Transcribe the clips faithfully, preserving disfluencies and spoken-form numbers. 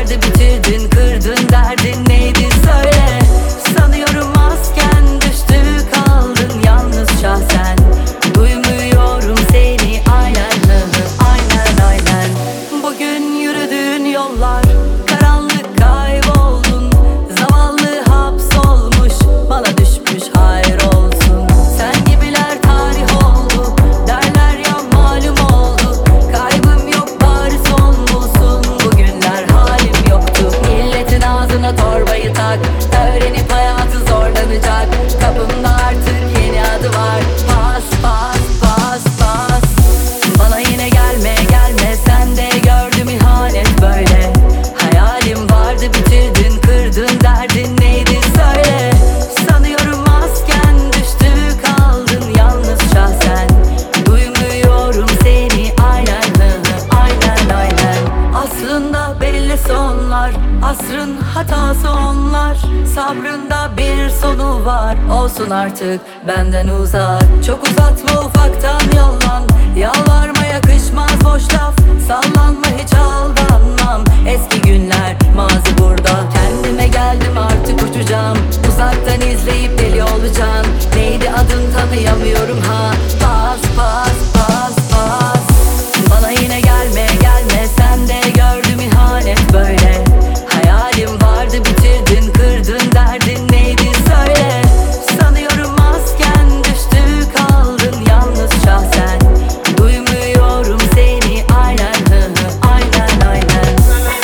vardı bitirdin, kırdın, derdin neydi söyle. Sanıyorum masken düştü, kaldın yalnızca sen. Duymuyorum seni aynen, aynen aynen. Bugün yürüdüğün yollar karanlık, kayboldun. Zavallı hapsolmuş, bana düşmüş hayır olsun. Sen gibiler tarih oldu, derler ya malum oldu. Kaybım yok bari son bulsun, bugünler halim yoktu. Milletin ağzına torbayı tak, öğrenip hayatı zorlanacak. Kapımda artık yeni adı var, pas pas pas pas. Bana yine gelme gelme, sen de gördüm ihanet böyle. Hayalim vardı bitirdin, kırdın, derdin neydi söyle. Sanıyorum masken düştü, kaldın yalnızca sen. Duymuyorum seni aynen, aynen aynen. Aslında belli sonlar, asrın hatası onlar. Sabrında bir sonu var, olsun artık benden uzak. Çok uzatma ufaktan yollan, yalvarma yakışmaz boş laf. Sallanma hiç aldanmam, eski günler mazi burada. Kendime geldim artık uçacağım, uzaktan izleyip deli olacağım. Neydi adın tanıyamıyorum ha, pas pas pas pas. Bana yine gelme gelme, sen de gördüm ihanet böyle. Hayalim vardı bitirdin, kırdın, derdin neydi söyle. Sanıyorum masken düştü, kaldın yalnızca sen. Duymuyorum seni aynen, aynen aynen.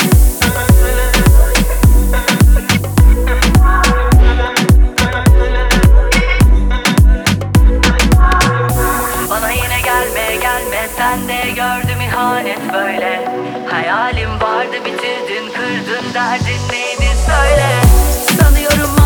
Bana yine gelme gelme, sen de gördüm ihanet böyle. Hayalim vardı bitirdin, kırdın, derdin neydi söyle. Sanıyorum